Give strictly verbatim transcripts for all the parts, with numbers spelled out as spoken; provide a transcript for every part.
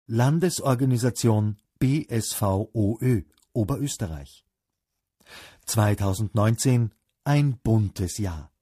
Landesorganisation B S V O Ö, Oberösterreich. zweitausendneunzehn ein buntes Jahr.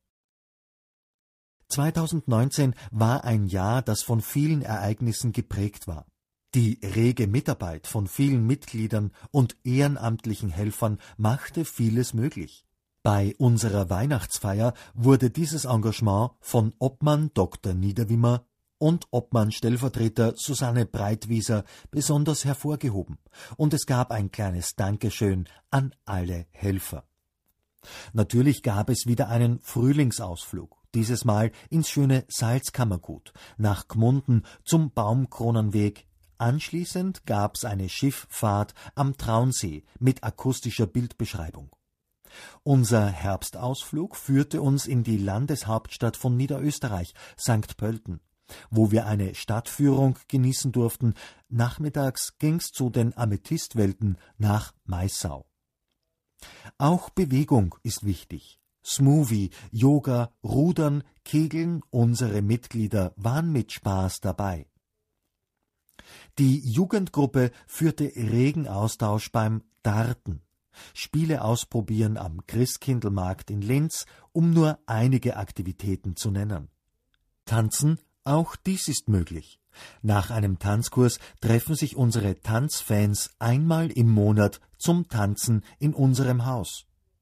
zweitausendneunzehn war ein Jahr, das von vielen Ereignissen geprägt war. Die rege Mitarbeit von vielen Mitgliedern und ehrenamtlichen Helfern machte vieles möglich. Bei unserer Weihnachtsfeier wurde dieses Engagement von Obmann Doktor Niederwimmer und Obmann-Stellvertreter Susanne Breitwieser besonders hervorgehoben, und es gab ein kleines Dankeschön an alle Helfer. Natürlich gab es wieder einen Frühlingsausflug, dieses Mal ins schöne Salzkammergut, nach Gmunden zum Baumkronenweg. Anschließend gab's eine Schifffahrt am Traunsee mit akustischer Bildbeschreibung. Unser Herbstausflug führte uns in die Landeshauptstadt von Niederösterreich, Sankt Pölten, wo wir eine Stadtführung genießen durften. Nachmittags ging's zu den Amethystwelten nach Maissau. Auch Bewegung ist wichtig. Smoothie, Yoga, Rudern, Kegeln, unsere Mitglieder waren mit Spaß dabei. Die Jugendgruppe führte regen Austausch beim Darten, Spiele ausprobieren am Christkindlmarkt in Linz, um nur einige Aktivitäten zu nennen. Tanzen, auch dies ist möglich. Nach einem Tanzkurs treffen sich unsere Tanzfans einmal im Monat zum Tanzen in unserem Haus.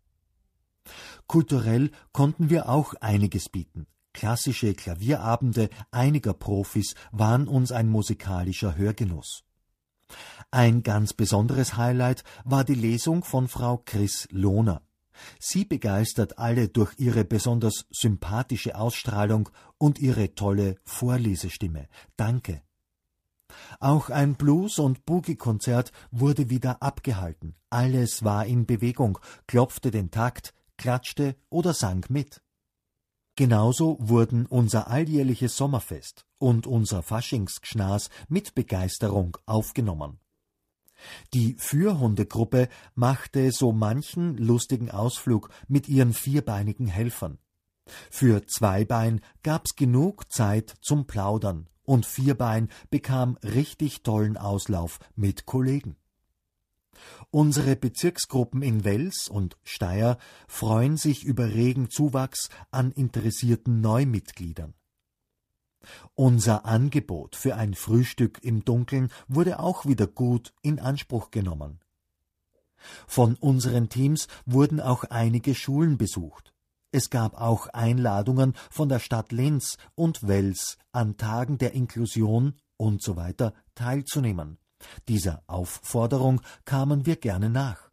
Kulturell konnten wir auch einiges bieten. Klassische Klavierabende einiger Profis waren uns ein musikalischer Hörgenuss. Ein ganz besonderes Highlight war die Lesung von Frau Chris Lohner. Sie begeistert alle durch ihre besonders sympathische Ausstrahlung und ihre tolle Vorlesestimme. Danke. Auch ein Blues- und Boogie-Konzert wurde wieder abgehalten. Alles war in Bewegung, klopfte den Takt, klatschte oder sang mit. Genauso wurden unser alljährliches Sommerfest und unser Faschingsgschnas mit Begeisterung aufgenommen. Die Fürhundegruppe machte so manchen lustigen Ausflug mit ihren vierbeinigen Helfern. Für Zweibein gab's genug Zeit zum Plaudern und Vierbein bekam richtig tollen Auslauf mit Kollegen. Unsere Bezirksgruppen in Wels und Steyr freuen sich über regen Zuwachs an interessierten Neumitgliedern. Unser Angebot für ein Frühstück im Dunkeln wurde auch wieder gut in Anspruch genommen. Von unseren Teams wurden auch einige Schulen besucht. Es gab auch Einladungen von der Stadt Linz und Wels, an Tagen der Inklusion und so weiter teilzunehmen. Dieser Aufforderung kamen wir gerne nach.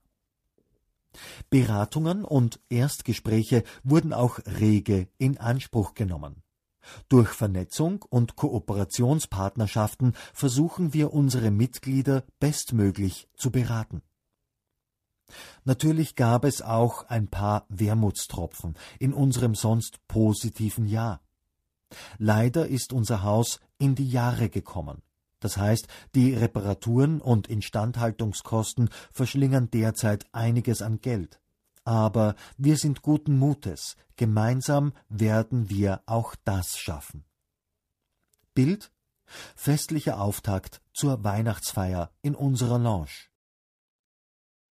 Beratungen und Erstgespräche wurden auch rege in Anspruch genommen. Durch Vernetzung und Kooperationspartnerschaften versuchen wir, unsere Mitglieder bestmöglich zu beraten. Natürlich gab es auch ein paar Wermutstropfen in unserem sonst positiven Jahr. Leider ist unser Haus in die Jahre gekommen. Das heißt, die Reparaturen und Instandhaltungskosten verschlingen derzeit einiges an Geld. Aber wir sind guten Mutes. Gemeinsam werden wir auch das schaffen. Bild: festlicher Auftakt zur Weihnachtsfeier in unserer Lounge.